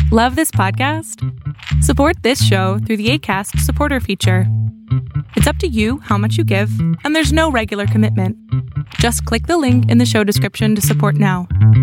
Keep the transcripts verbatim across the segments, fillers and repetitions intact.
Love this podcast? Support this show through the Acast supporter feature. It's up to you how much you give, and there's no regular commitment. Just click the link in the show description to support now.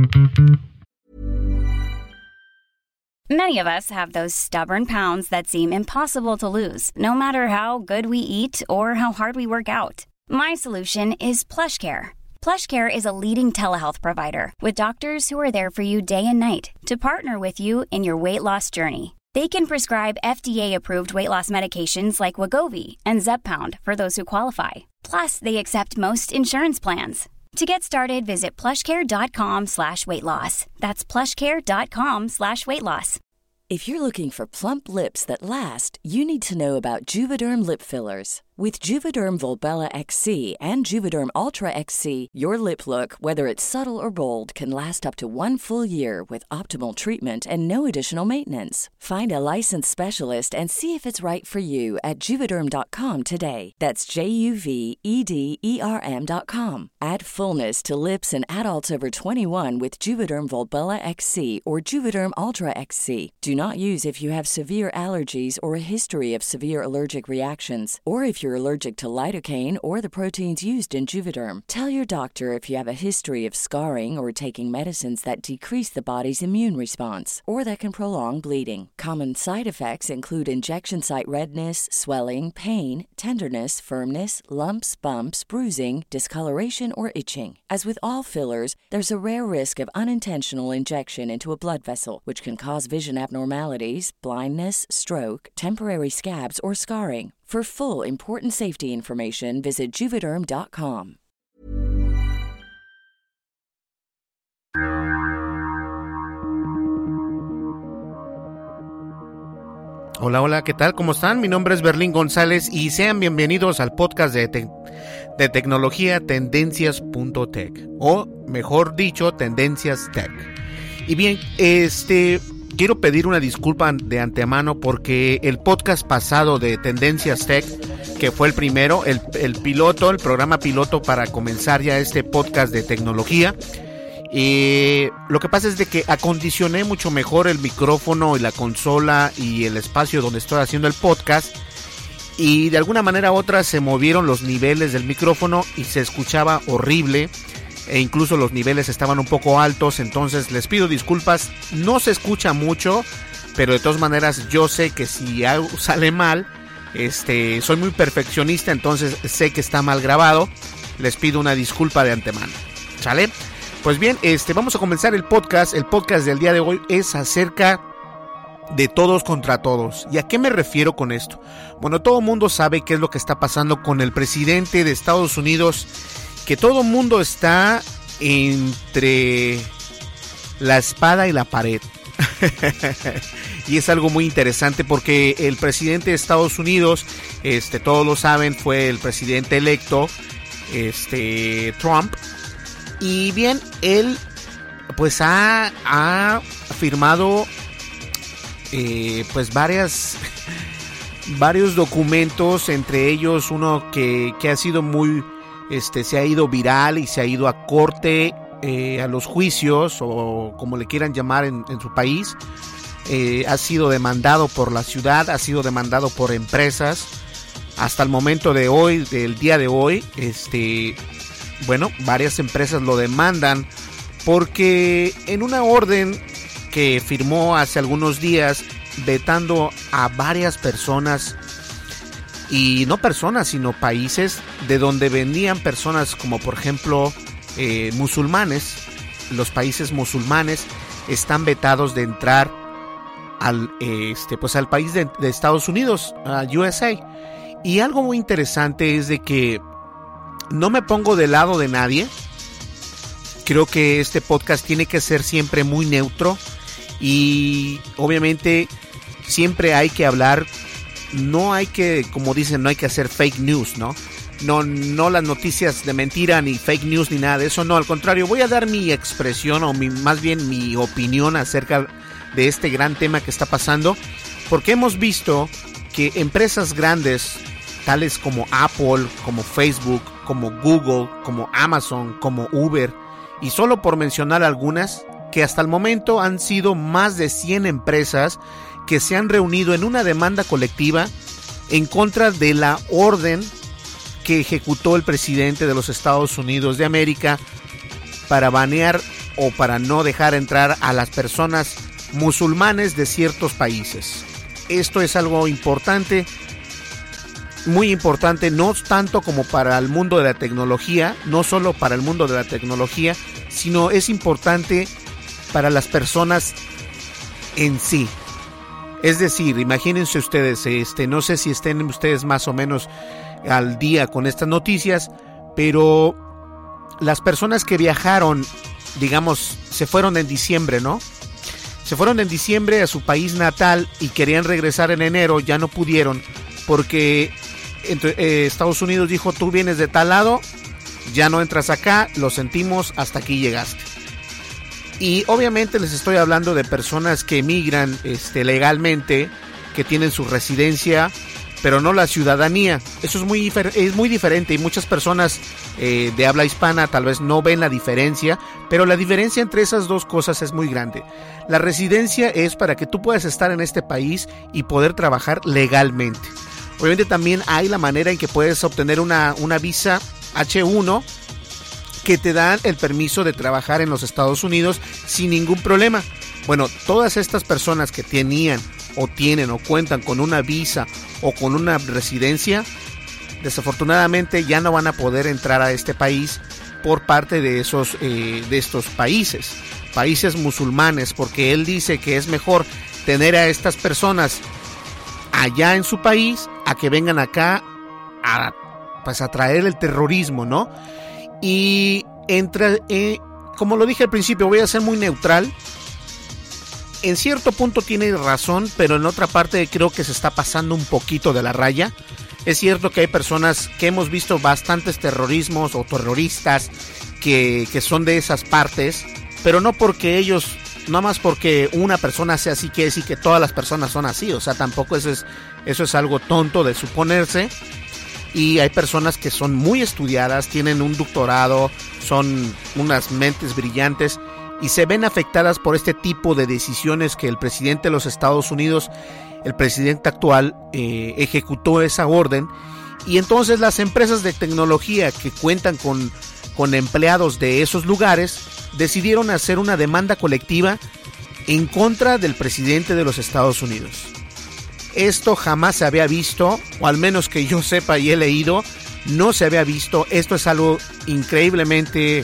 Many of us have those stubborn pounds that seem impossible to lose, no matter how good we eat or how hard we work out. My solution is PlushCare. PlushCare is a leading telehealth provider with doctors who are there for you day and night to partner with you in your weight loss journey. They can prescribe F D A-approved weight loss medications like Wegovy and Zepbound for those who qualify. Plus, they accept most insurance plans. To get started, visit plushcare.com slash weight loss. That's plushcare.com slash weight loss. If you're looking for plump lips that last, you need to know about Juvederm lip fillers. With Juvederm Volbella X C and Juvederm Ultra X C, your lip look, whether it's subtle or bold, can last up to one full year with optimal treatment and no additional maintenance. Find a licensed specialist and see if it's right for you at Juvederm dot com today. That's J U V E D E R M dot com. Add fullness to lips in adults over twenty-one with Juvederm Volbella X C or Juvederm Ultra X C. Do not use if you have severe allergies or a history of severe allergic reactions, or if you're allergic to lidocaine or the proteins used in Juvederm. Tell your doctor if you have a history of scarring or taking medicines that decrease the body's immune response or that can prolong bleeding. Common side effects include injection site redness, swelling, pain, tenderness, firmness, lumps, bumps, bruising, discoloration, or itching. As with all fillers, there's a rare risk of unintentional injection into a blood vessel, which can cause vision abnormalities, blindness, stroke, temporary scabs, or scarring. For full important safety information, visit Juvederm dot com. Hola, hola, ¿qué tal? ¿Cómo están? Mi nombre es Berlín González y sean bienvenidos al podcast de, te- de tecnología Tendencias punto tech, o mejor dicho, Tendencias Tech. Y bien, este... quiero pedir una disculpa de antemano porque el podcast pasado de Tendencias Tech, que fue el primero, el, el piloto, el programa piloto para comenzar ya este podcast de tecnología, eh, lo que pasa es de que acondicioné mucho mejor el micrófono y la consola y el espacio donde estoy haciendo el podcast, y de alguna manera u otra se movieron los niveles del micrófono y se escuchaba horrible. E incluso los niveles estaban un poco altos, entonces les pido disculpas. No se escucha mucho, pero de todas maneras yo sé que si algo sale mal, este, soy muy perfeccionista, entonces sé que está mal grabado. Les pido una disculpa de antemano, ¿sale? Pues bien, este, vamos a comenzar el podcast. El podcast del día de hoy es acerca de todos contra todos. ¿Y a qué me refiero con esto? Bueno, todo el mundo sabe qué es lo que está pasando con el presidente de Estados Unidos, que todo el mundo está entre la espada y la pared. Y es algo muy interesante porque el presidente de Estados Unidos, este, todos lo saben, fue el presidente electo, este, Trump. Y bien, él pues ha, ha firmado eh, pues varias varios documentos, entre ellos uno que, que ha sido muy Este, se ha ido viral y se ha ido a corte, eh, a los juicios, o como le quieran llamar en, en su país. Eh, ha sido demandado por la ciudad, ha sido demandado por empresas. Hasta el momento de hoy, del día de hoy, este, bueno, varias empresas lo demandan porque en una orden que firmó hace algunos días vetando a varias personas, y no personas, sino países de donde venían personas como por ejemplo eh, musulmanes. Los países musulmanes están vetados de entrar al, este, pues al país de, de Estados Unidos, a U S A. Y algo muy interesante es de que no me pongo del lado de nadie. Creo que este podcast tiene que ser siempre muy neutro y obviamente siempre hay que hablar. No hay que, como dicen, no hay que hacer fake news, ¿no? No, no las noticias de mentira, ni fake news, ni nada de eso. No, al contrario, voy a dar mi expresión, o mi, más bien mi opinión acerca de este gran tema que está pasando. Porque hemos visto que empresas grandes, tales como Apple, como Facebook, como Google, como Amazon, como Uber, y solo por mencionar algunas, porque hasta el momento han sido más de cien empresas que se han reunido en una demanda colectiva en contra de la orden que ejecutó el presidente de los Estados Unidos de América para banear o para no dejar entrar a las personas musulmanes de ciertos países. Esto es algo importante, muy importante, no tanto como para el mundo de la tecnología, no solo para el mundo de la tecnología, sino es importante para las personas en sí. Es decir, imagínense ustedes, este, no sé si estén ustedes más o menos al día con estas noticias, pero las personas que viajaron, digamos, se fueron en diciembre, ¿no? Se fueron en diciembre a su país natal y querían regresar en enero, ya no pudieron, porque entre, eh, Estados Unidos dijo, tú vienes de tal lado, ya no entras acá, lo sentimos, hasta aquí llegaste. Y obviamente les estoy hablando de personas que emigran este, legalmente, que tienen su residencia, pero no la ciudadanía. Eso es muy, es muy diferente y muchas personas eh, de habla hispana tal vez no ven la diferencia, pero la diferencia entre esas dos cosas es muy grande. La residencia es para que tú puedas estar en este país y poder trabajar legalmente. Obviamente también hay la manera en que puedes obtener una, una visa hache uno que te dan el permiso de trabajar en los Estados Unidos sin ningún problema. Bueno, todas estas personas que tenían o tienen o cuentan con una visa o con una residencia, desafortunadamente ya no van a poder entrar a este país por parte de esos eh, de estos países, países musulmanes, porque él dice que es mejor tener a estas personas allá en su país a que vengan acá a, pues, a traer el terrorismo, ¿no? Y entre, eh, como lo dije al principio, voy a ser muy neutral. En cierto punto tiene razón, pero en otra parte creo que se está pasando un poquito de la raya. Es cierto que hay personas que hemos visto bastantes terrorismos o terroristas que, que son de esas partes, pero no porque ellos, no más porque una persona sea así, quiere decir que todas las personas son así. O sea, tampoco eso es, eso es algo tonto de suponerse. Y hay personas que son muy estudiadas, tienen un doctorado, son unas mentes brillantes y se ven afectadas por este tipo de decisiones que el presidente de los Estados Unidos, el presidente actual, eh, ejecutó esa orden. Y entonces las empresas de tecnología que cuentan con, con empleados de esos lugares decidieron hacer una demanda colectiva en contra del presidente de los Estados Unidos. Esto jamás se había visto, o al menos que yo sepa y he leído, no se había visto. Esto es algo increíblemente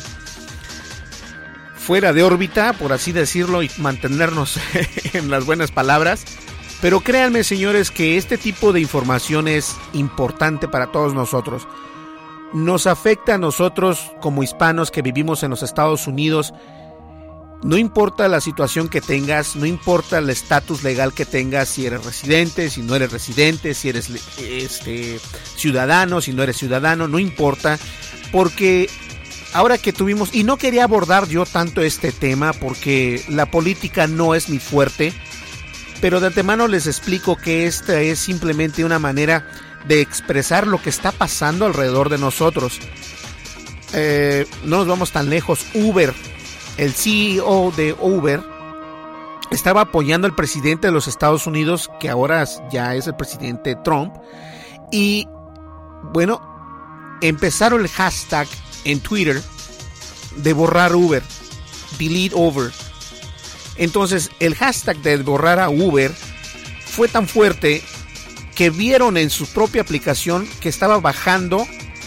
fuera de órbita, por así decirlo, y mantenernos en las buenas palabras. Pero créanme, señores, que este tipo de información es importante para todos nosotros. Nos afecta a nosotros como hispanos que vivimos en los Estados Unidos. No importa la situación que tengas, no importa el estatus legal que tengas, si eres residente, si no eres residente, si eres este, ciudadano, si no eres ciudadano, no importa, porque ahora que tuvimos, y no quería abordar yo tanto este tema porque la política no es mi fuerte, pero de antemano les explico que esta es simplemente una manera de expresar lo que está pasando alrededor de nosotros. Eh, no nos vamos tan lejos. Uber, el C E O de Uber, estaba apoyando al presidente de los Estados Unidos, que ahora ya es el presidente Trump, y bueno, empezaron el hashtag en Twitter de borrar Uber, delete Uber. Entonces el hashtag de borrar a Uber fue tan fuerte que vieron en su propia aplicación que estaba bajando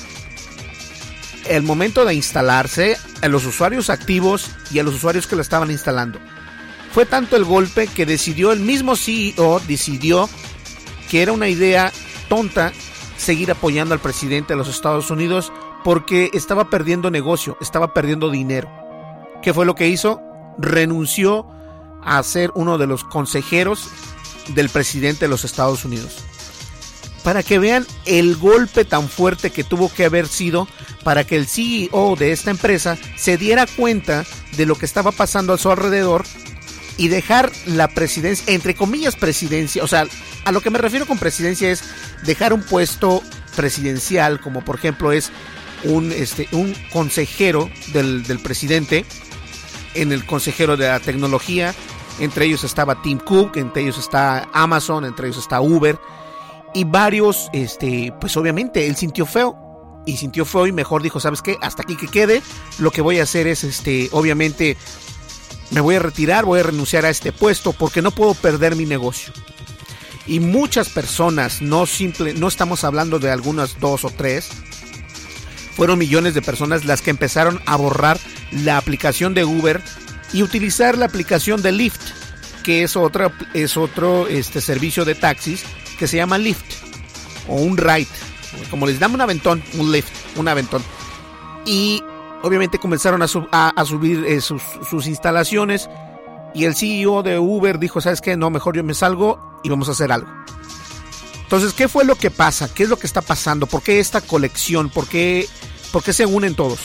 el momento de instalarse a los usuarios activos y a los usuarios que lo estaban instalando. Fue tanto el golpe que decidió, el mismo C E O decidió que era una idea tonta seguir apoyando al presidente de los Estados Unidos porque estaba perdiendo negocio, estaba perdiendo dinero. ¿Qué fue lo que hizo? Renunció a ser uno de los consejeros del presidente de los Estados Unidos. Para que vean el golpe tan fuerte que tuvo que haber sido para que el C E O de esta empresa se diera cuenta de lo que estaba pasando a su alrededor y dejar la presidencia, entre comillas presidencia, o sea, a lo que me refiero con presidencia es dejar un puesto presidencial, como por ejemplo es un, este, un consejero del, del presidente, en el consejero de la tecnología. Entre ellos estaba Tim Cook, entre ellos está Amazon, entre ellos está Uber. Y varios, este, pues obviamente él sintió feo. Y sintió feo y mejor dijo, ¿sabes qué? Hasta aquí que quede. Lo que voy a hacer es, este, obviamente, me voy a retirar, voy a renunciar a este puesto porque no puedo perder mi negocio. Y muchas personas, no simple, no estamos hablando de algunas dos o tres, fueron millones de personas las que empezaron a borrar la aplicación de Uber y utilizar la aplicación de Lyft, que es otra, es otro este, servicio de taxis que se llama Lyft o un ride, como les damos un aventón, un Lyft, un aventón. Y obviamente comenzaron a, sub, a, a subir eh, sus, sus instalaciones y el C E O de Uber dijo, ¿sabes qué? No, mejor yo me salgo y vamos a hacer algo. Entonces, ¿qué fue lo que pasa? ¿Qué es lo que está pasando? ¿Por qué esta colección? ¿Por qué, por qué se unen todos?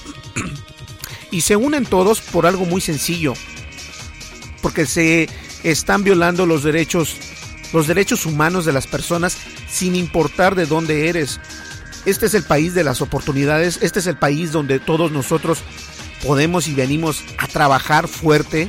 Y se unen todos por algo muy sencillo. Porque se están violando los derechos, los derechos humanos de las personas sin importar de dónde eres. Este es el país de las oportunidades. Este es el país donde todos nosotros podemos y venimos a trabajar fuerte.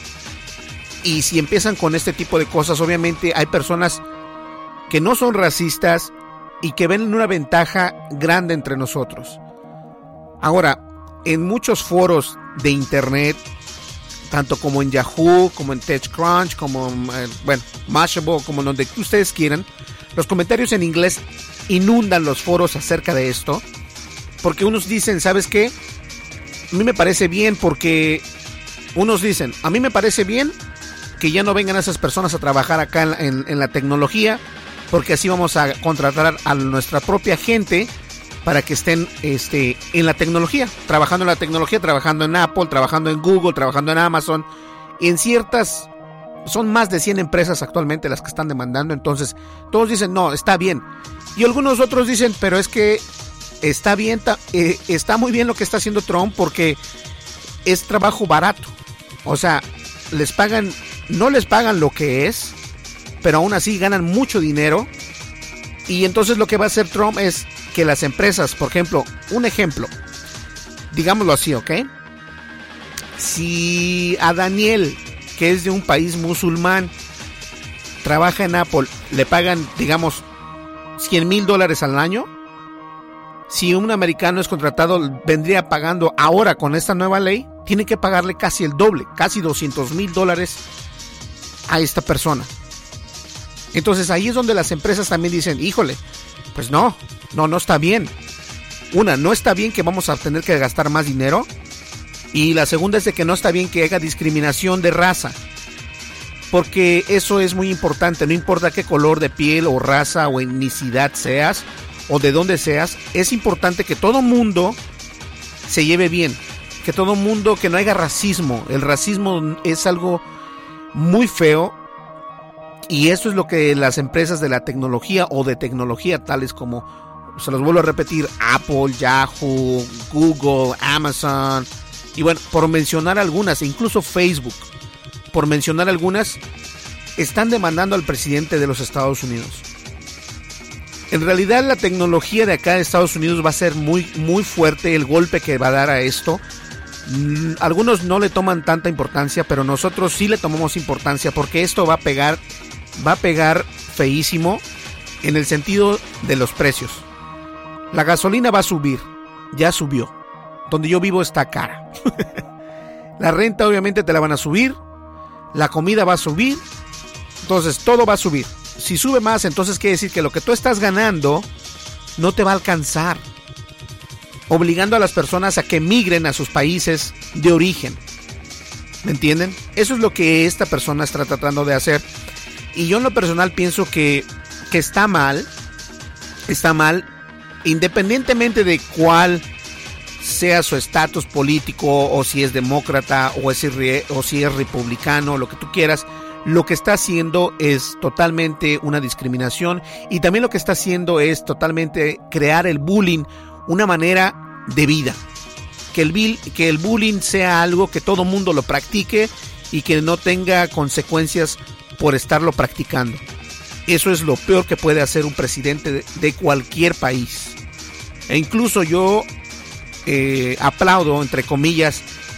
Y si empiezan con este tipo de cosas, obviamente hay personas que no son racistas y que ven una ventaja grande entre nosotros. Ahora, en muchos foros de internet, tanto como en Yahoo, como en TechCrunch, como eh, bueno, Mashable, como donde ustedes quieran, los comentarios en inglés inundan los foros acerca de esto, porque unos dicen, ¿sabes qué? A mí me parece bien porque unos dicen, a mí me parece bien que ya no vengan esas personas a trabajar acá en, en, en la tecnología, porque así vamos a contratar a nuestra propia gente para que estén este, en la tecnología, trabajando en la tecnología, trabajando en Apple, trabajando en Google, trabajando en Amazon, y en ciertas, son más de cien empresas actualmente las que están demandando. Entonces todos dicen, no, está bien, y algunos otros dicen, pero es que está bien, eh, está muy bien lo que está haciendo Trump porque es trabajo barato, o sea, les pagan, no les pagan lo que es, pero aún así ganan mucho dinero. Y entonces lo que va a hacer Trump es que las empresas, por ejemplo, un ejemplo, digámoslo así, ¿ok? Si a Daniel, que es de un país musulmán, trabaja en Apple, le pagan, digamos, cien mil dólares al año, si un americano es contratado, vendría pagando ahora con esta nueva ley, tiene que pagarle casi el doble, casi doscientos mil dólares a esta persona. Entonces ahí es donde las empresas también dicen, híjole, pues no, no, no está bien. Una, no está bien que vamos a tener que gastar más dinero. Y la segunda es de que no está bien que haya discriminación de raza. Porque eso es muy importante, no importa qué color de piel o raza o etnicidad seas o de dónde seas, es importante que todo mundo se lleve bien. Que todo mundo, que no haya racismo. El racismo es algo muy feo. Y eso es lo que las empresas de la tecnología o de tecnología tales como, se los vuelvo a repetir, Apple, Yahoo, Google, Amazon, y bueno, por mencionar algunas, e incluso Facebook, por mencionar algunas, están demandando al presidente de los Estados Unidos. En realidad la tecnología de acá de Estados Unidos va a ser muy, muy fuerte el golpe que va a dar a esto. Algunos no le toman tanta importancia, pero nosotros sí le tomamos importancia porque esto va a pegar va a pegar feísimo en el sentido de los precios. La gasolina va a subir, ya subió. Donde yo vivo está cara. La renta obviamente te la van a subir, la comida va a subir, entonces todo va a subir. Si sube más, entonces quiere decir que lo que tú estás ganando no te va a alcanzar, obligando a las personas a que migren a sus países de origen. ¿Me entienden? Eso es lo que esta persona está tratando de hacer. Y yo en lo personal pienso que, que está mal, está mal, independientemente de cuál sea su estatus político, o si es demócrata, o, es, o si es republicano, lo que tú quieras, lo que está haciendo es totalmente una discriminación, y también lo que está haciendo es totalmente crear el bullying, una manera de vida. Que el, que el bullying sea algo que todo mundo lo practique y que no tenga consecuencias por estarlo practicando. Eso es lo peor que puede hacer un presidente de, de cualquier país. E incluso yo eh, aplaudo, entre comillas,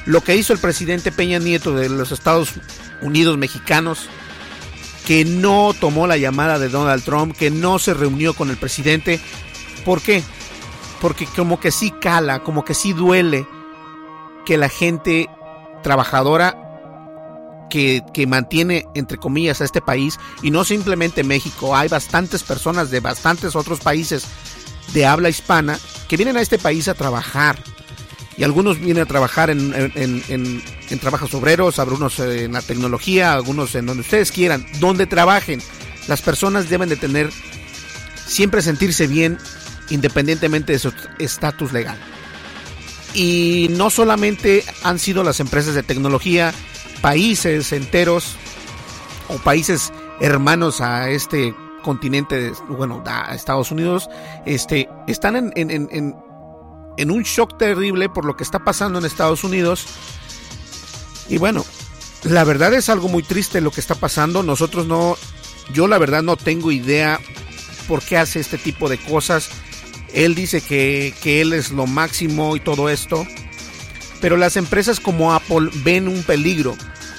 lo que hizo el presidente Peña Nieto de los Estados Unidos mexicanos, que no tomó la llamada de Donald Trump, que no se reunió con el presidente. ¿Por qué? Porque como que sí cala, como que sí duele que la gente trabajadora que, que mantiene, entre comillas, a este país, y no simplemente México, hay bastantes personas de bastantes otros países de habla hispana que vienen a este país a trabajar, y algunos vienen a trabajar en, en, en, en trabajos obreros, algunos en la tecnología, algunos en donde ustedes quieran, donde trabajen. Las personas deben de tener, siempre sentirse bien, independientemente de su estatus legal. Y no solamente han sido las empresas de tecnología, países enteros o países hermanos a este continente, bueno, a Estados Unidos, este, están en, en, en, en un shock terrible por lo que está pasando en Estados Unidos. Y bueno, la verdad es algo muy triste lo que está pasando. Nosotros no, yo la verdad no tengo idea por qué hace este tipo de cosas. Él dice que, que él es lo máximo y todo esto, pero las empresas como Apple ven un peligro.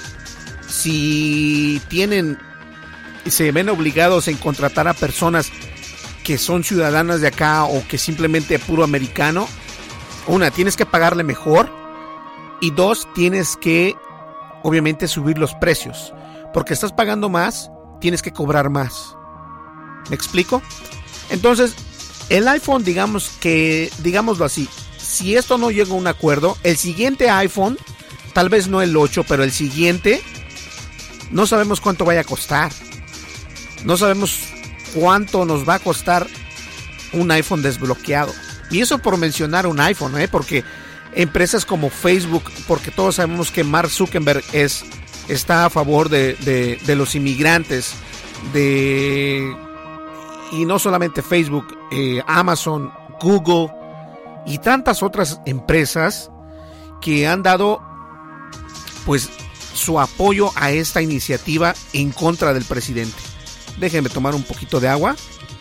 Si tienen, se ven obligados en contratar a personas que son ciudadanas de acá o que simplemente puro americano, una, tienes que pagarle mejor, y dos, tienes que obviamente subir los precios, porque estás pagando más, tienes que cobrar más. ¿Me explico? Entonces, el iPhone, digamos que, digámoslo así, si esto no llega a un acuerdo, el siguiente iPhone, tal vez no el ocho, pero el siguiente, no sabemos cuánto vaya a costar. No sabemos cuánto nos va a costar un iPhone desbloqueado. Y eso por mencionar un iPhone, ¿eh? Porque empresas como Facebook, porque todos sabemos que Mark Zuckerberg es, está a favor de, de, de los inmigrantes, de... Y no solamente Facebook, eh, Amazon, Google y tantas otras empresas que han dado pues su apoyo a esta iniciativa en contra del presidente. Déjenme tomar un poquito de agua.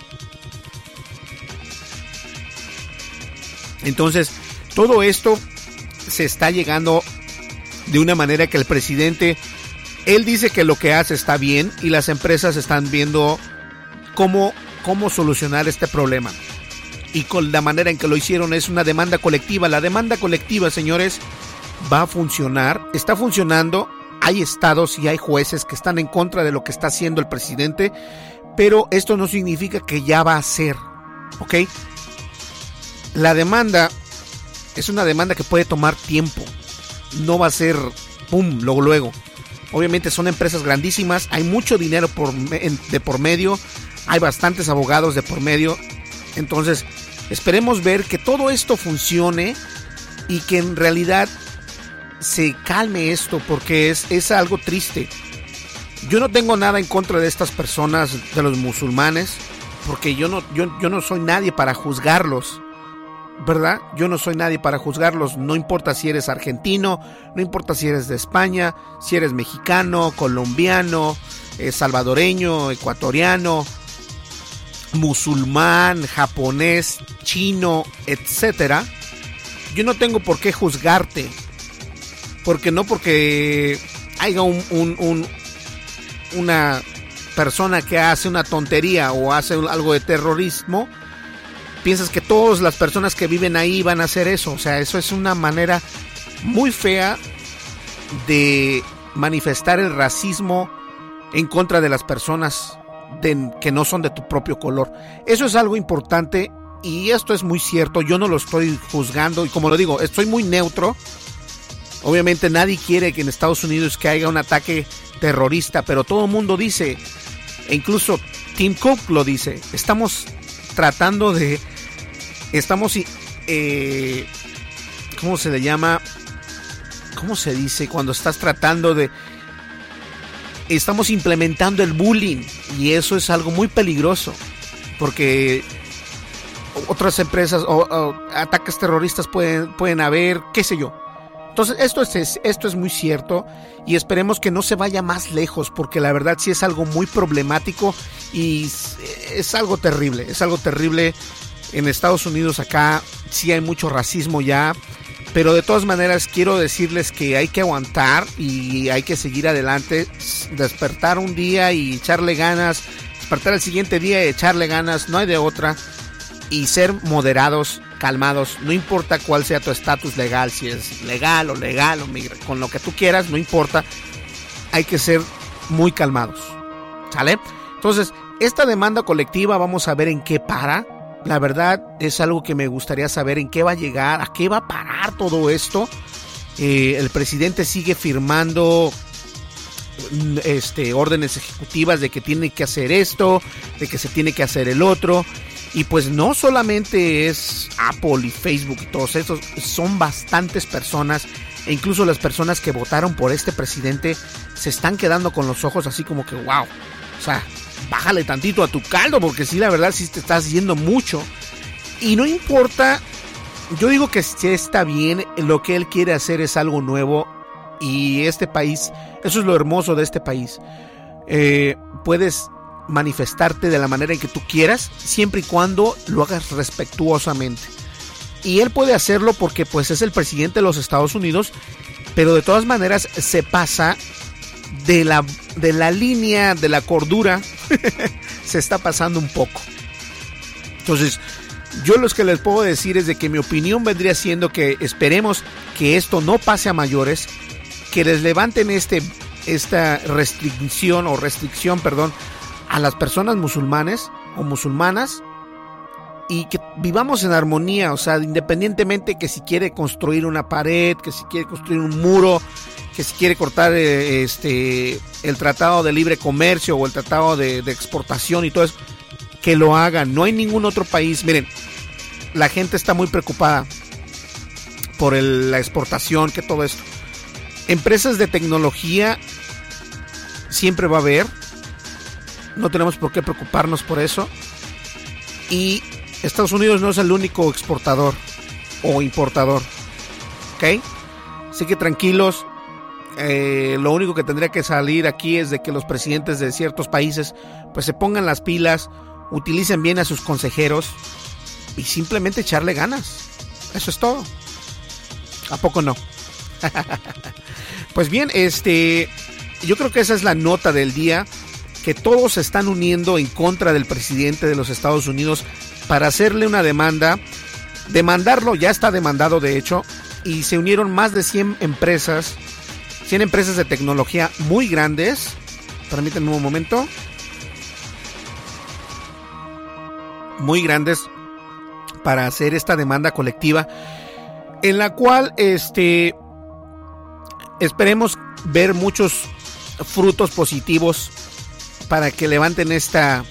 Entonces, todo esto se está llegando de una manera que el presidente, él dice que lo que hace está bien, y las empresas están viendo cómo cómo solucionar este problema, y con la manera en que lo hicieron es una demanda colectiva. La demanda colectiva, señores, va a funcionar, está funcionando. Hay estados y hay jueces que están en contra de lo que está haciendo el presidente, pero esto no significa que ya va a ser, ¿ok? La demanda es una demanda que puede tomar tiempo, no va a ser pum, luego luego. Obviamente son empresas grandísimas, hay mucho dinero por, de por medio, hay bastantes abogados de por medio. Entonces esperemos ver que todo esto funcione y que en realidad se calme esto, porque es, es algo triste. Yo no tengo nada en contra de estas personas, de los musulmanes, porque yo no, yo, yo no soy nadie para juzgarlos, ¿verdad? Yo no soy nadie para juzgarlos. No importa si eres argentino, no importa si eres de España, si eres mexicano, colombiano, eh, salvadoreño, ecuatoriano, musulmán, japonés, chino, etcétera. Yo no tengo por qué juzgarte, porque no porque haya un, un, un, una persona que hace una tontería o hace algo de terrorismo, piensas que todas las personas que viven ahí van a hacer eso. O sea, eso es una manera muy fea de manifestar el racismo en contra de las personas de, que no son de tu propio color. Eso es algo importante y esto es muy cierto. Yo no lo estoy juzgando y, como lo digo, estoy muy neutro. Obviamente nadie quiere que en Estados Unidos que haya un ataque terrorista, pero todo el mundo dice, e incluso Tim Cook lo dice, estamos tratando de, estamos, eh, ¿cómo se le llama? ¿Cómo se dice? Cuando estás tratando de, estamos implementando el bullying, y eso es algo muy peligroso, porque otras empresas o, o ataques terroristas pueden, pueden haber, qué sé yo. Entonces esto es, esto es muy cierto y esperemos que no se vaya más lejos, porque la verdad sí es algo muy problemático y es algo terrible, es algo terrible. En Estados Unidos acá sí hay mucho racismo ya, pero de todas maneras quiero decirles que hay que aguantar y hay que seguir adelante, despertar un día y echarle ganas, despertar el siguiente día y echarle ganas, no hay de otra, y ser moderados, calmados, no importa cuál sea tu estatus legal, si es legal o legal o migra, con lo que tú quieras, no importa, hay que ser muy calmados, ¿sale? Entonces, esta demanda colectiva vamos a ver en qué para. La verdad es algo que me gustaría saber en qué va a llegar, a qué va a parar todo esto. Eh, el presidente sigue firmando este, órdenes ejecutivas de que tiene que hacer esto, de que se tiene que hacer el otro. Y pues no solamente es Apple y Facebook y todos esos, son bastantes personas. E incluso las personas que votaron por este presidente se están quedando con los ojos así como que wow. O sea, bájale tantito a tu caldo, porque sí, la verdad, sí te estás yendo mucho. Y no importa, yo digo que sí está bien, lo que él quiere hacer es algo nuevo. Y este país, eso es lo hermoso de este país. Eh, puedes manifestarte de la manera en que tú quieras, siempre y cuando lo hagas respetuosamente. Y él puede hacerlo porque pues es el presidente de los Estados Unidos, pero de todas maneras se pasa de la, de la línea de la cordura, se está pasando un poco. Entonces, yo lo que les puedo decir es de que mi opinión vendría siendo que esperemos que esto no pase a mayores, que les levanten este, esta restricción o restricción, perdón, a las personas musulmanes o musulmanas, y que vivamos en armonía, o sea, independientemente que si quiere construir una pared, que si quiere construir un muro, que si quiere cortar eh, este el tratado de libre comercio o el tratado de, de exportación y todo eso, que lo hagan. No hay ningún otro país. Miren, la gente está muy preocupada por el, la exportación, que todo esto. Empresas de tecnología siempre va a haber. No tenemos por qué preocuparnos por eso. Y Estados Unidos no es el único exportador o importador. ¿Ok? Así que tranquilos. Eh, lo único que tendría que salir aquí es de que los presidentes de ciertos países pues se pongan las pilas, utilicen bien a sus consejeros y simplemente echarle ganas. Eso es todo. ¿A poco no? Pues bien, este, yo creo que esa es la nota del día, que todos se están uniendo en contra del presidente de los Estados Unidos para hacerle una demanda, demandarlo, ya está demandado de hecho, y se unieron más de cien empresas, cien empresas de tecnología muy grandes. Permítanme un momento. Muy grandes para hacer esta demanda colectiva, en la cual este esperemos ver muchos frutos positivos para que levanten esta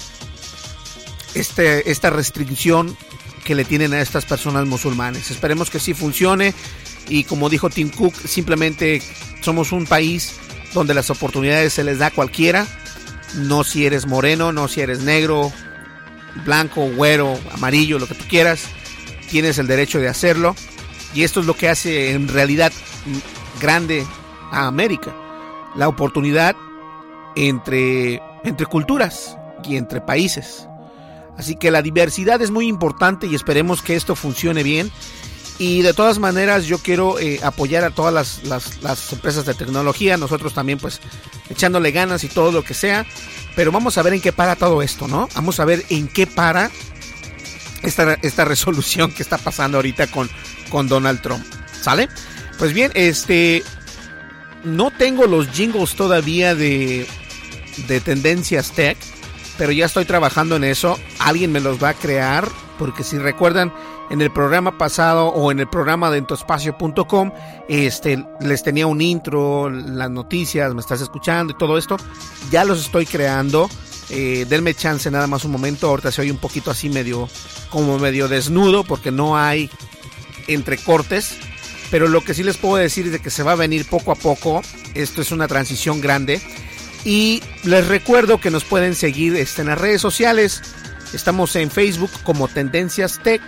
este, esta restricción que le tienen a estas personas musulmanes. Esperemos que sí funcione. Y como dijo Tim Cook, simplemente somos un país donde las oportunidades se les da a cualquiera. No si eres moreno, no si eres negro, blanco, güero, amarillo, lo que tú quieras. Tienes el derecho de hacerlo. Y esto es lo que hace en realidad grande a América. La oportunidad entre, entre culturas y entre países. Así que la diversidad es muy importante y esperemos que esto funcione bien. Y de todas maneras yo quiero eh, apoyar a todas las, las, las empresas de tecnología. Nosotros también pues echándole ganas y todo lo que sea. Pero vamos a ver en qué para todo esto, ¿no? Vamos a ver en qué para esta, esta resolución que está pasando ahorita con, con Donald Trump. ¿Sale? Pues bien, este... no tengo los jingles todavía de, de Tendencias Tech, pero ya estoy trabajando en eso. Alguien me los va a crear, porque si recuerdan, en el programa pasado o en el programa de entoespacio punto com, este, les tenía un intro, las noticias, me estás escuchando y todo esto. Ya los estoy creando. Eh, denme chance nada más un momento. Ahorita se oye un poquito así medio, como medio desnudo, porque no hay entrecortes. Pero lo que sí les puedo decir es de que se va a venir poco a poco. Esto es una transición grande. Y les recuerdo que nos pueden seguir este, en las redes sociales. Estamos en Facebook como Tendencias Tech.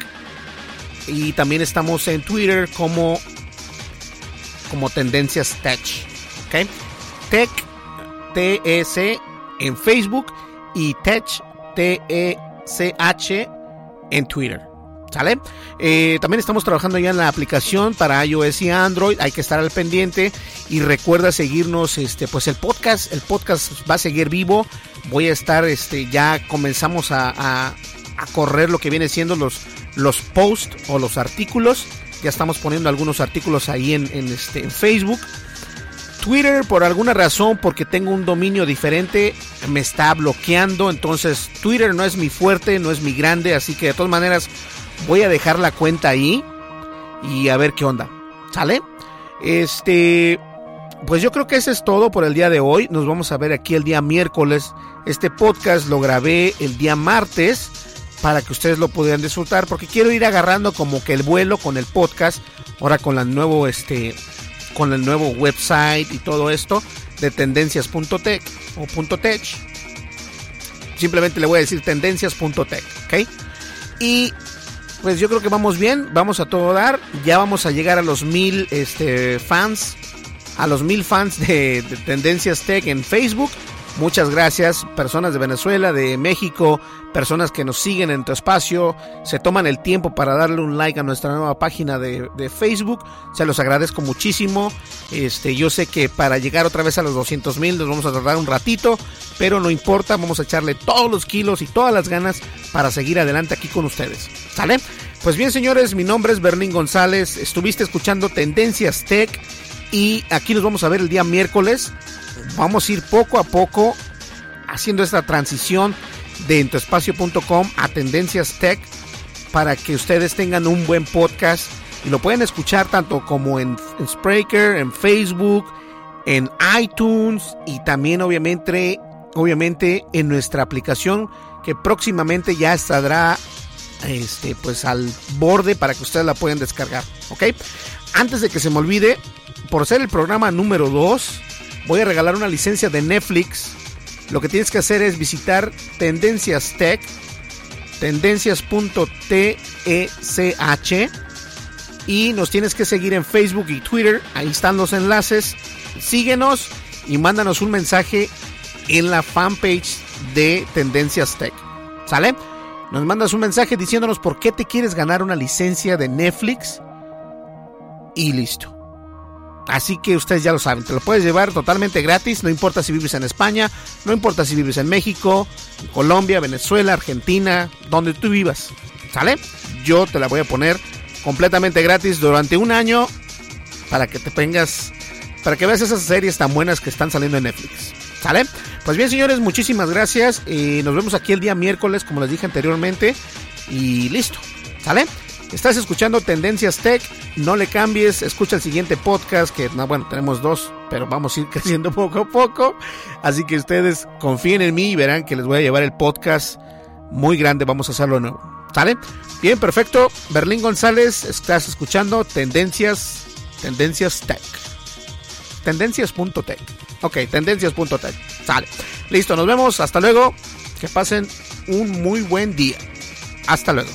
Y también estamos en Twitter como, como Tendencias Tech. ¿Okay? Tech, T E C en Facebook. Y Tech, T E C H en Twitter. ¿Sale? Eh, también estamos trabajando ya en la aplicación para iOS y Android. Hay que estar al pendiente. Y recuerda seguirnos, este, pues el podcast. El podcast va a seguir vivo. Voy a estar, este, ya comenzamos a, a, a correr lo que viene siendo los, los posts o los artículos. Ya estamos poniendo algunos artículos ahí en, en, este, en Facebook. Twitter, por alguna razón, porque tengo un dominio diferente, me está bloqueando. Entonces Twitter no es mi fuerte, no es mi grande. Así que de todas maneras voy a dejar la cuenta ahí y a ver qué onda. ¿Sale? Este, pues yo creo que eso es todo por el día de hoy. Nos vamos a ver aquí el día miércoles. Este podcast lo grabé el día martes para que ustedes lo pudieran disfrutar, porque quiero ir agarrando como que el vuelo con el podcast. Ahora con la nuevo este con el nuevo website y todo esto de tendencias punto tech o .tech. Simplemente le voy a decir tendencias punto tech, ¿ok? Y pues yo creo que vamos bien, vamos a todo dar. Ya vamos a llegar a los mil este, fans, a los mil fans de, de Tendencias Tech en Facebook. Muchas gracias, personas de Venezuela, de México, personas que nos siguen en tu espacio, se toman el tiempo para darle un like a nuestra nueva página de, de Facebook. Se los agradezco muchísimo. Este, yo sé que para llegar otra vez a los doscientos mil nos vamos a tardar un ratito, pero no importa, vamos a echarle todos los kilos y todas las ganas para seguir adelante aquí con ustedes. ¿Sale? Pues bien, señores, mi nombre es Berlín González. Estuviste escuchando Tendencias Tech y aquí nos vamos a ver el día miércoles. Vamos a ir poco a poco haciendo esta transición de entuespacio punto com a Tendencias Tech para que ustedes tengan un buen podcast y lo pueden escuchar tanto como en, en Spreaker, en Facebook, en iTunes y también obviamente, obviamente en nuestra aplicación que próximamente ya estará este, pues al borde para que ustedes la puedan descargar, ¿ok? Antes de que se me olvide, por ser el programa número dos, voy a regalar una licencia de Netflix. Lo que tienes que hacer es visitar Tendencias Tech, tendencias punto tech, y nos tienes que seguir en Facebook y Twitter. Ahí están los enlaces. Síguenos y mándanos un mensaje en la fanpage de Tendencias Tech. ¿Sale? Nos mandas un mensaje diciéndonos por qué te quieres ganar una licencia de Netflix y listo. Así que ustedes ya lo saben, te lo puedes llevar totalmente gratis, no importa si vives en España, no importa si vives en México, Colombia, Venezuela, Argentina, donde tú vivas, ¿sale? Yo te la voy a poner completamente gratis durante un año para que te tengas, para que veas esas series tan buenas que están saliendo en Netflix, ¿sale? Pues bien, señores, muchísimas gracias y nos vemos aquí el día miércoles, como les dije anteriormente, y listo, ¿sale? Estás escuchando Tendencias Tech, no le cambies, escucha el siguiente podcast, que no, bueno, tenemos dos, pero vamos a ir creciendo poco a poco, así que ustedes confíen en mí y verán que les voy a llevar el podcast muy grande, vamos a hacerlo de nuevo, ¿sale? Bien, perfecto, Berlín González, estás escuchando Tendencias, Tendencias Tech, tendencias punto tech, ok, tendencias punto tech, sale, listo, nos vemos, hasta luego, que pasen un muy buen día, hasta luego.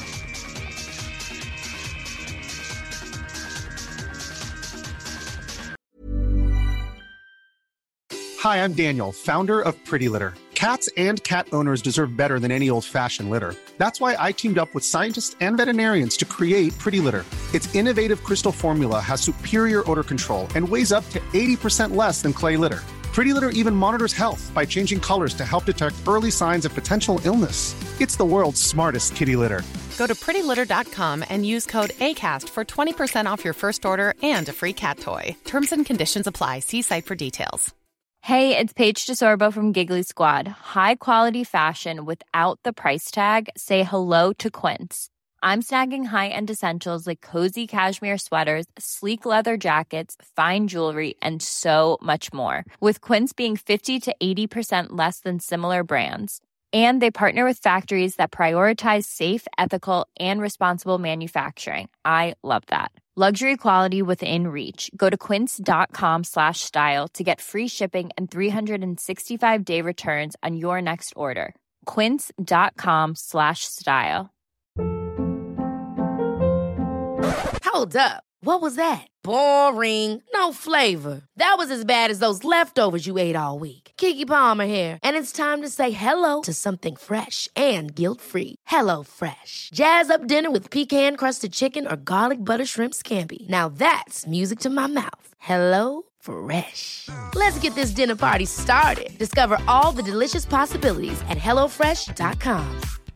Hi, I'm Daniel, founder of Pretty Litter. Cats and cat owners deserve better than any old-fashioned litter. That's why I teamed up with scientists and veterinarians to create Pretty Litter. Its innovative crystal formula has superior odor control and weighs up to eighty percent less than clay litter. Pretty Litter even monitors health by changing colors to help detect early signs of potential illness. It's the world's smartest kitty litter. Go to pretty litter dot com and use code ACAST for twenty percent off your first order and a free cat toy. Terms and conditions apply. See site for details. Hey, it's Paige DeSorbo from Giggly Squad. High quality fashion without the price tag. Say hello to Quince. I'm snagging high-end essentials like cozy cashmere sweaters, sleek leather jackets, fine jewelry, and so much more. With Quince being fifty to eighty percent less than similar brands. And they partner with factories that prioritize safe, ethical, and responsible manufacturing. I love that. Luxury quality within reach. Go to quince.com slash style to get free shipping and three sixty-five day returns on your next order. Quince.com slash style. Hold up. What was that? Boring. No flavor. That was as bad as those leftovers you ate all week. Keke Palmer here, and it's time to say hello to something fresh and guilt-free. Hello Fresh. Jazz up dinner with pecan-crusted chicken or garlic butter shrimp scampi. Now that's music to my mouth. Hello Fresh. Let's get this dinner party started. Discover all the delicious possibilities at hello fresh dot com.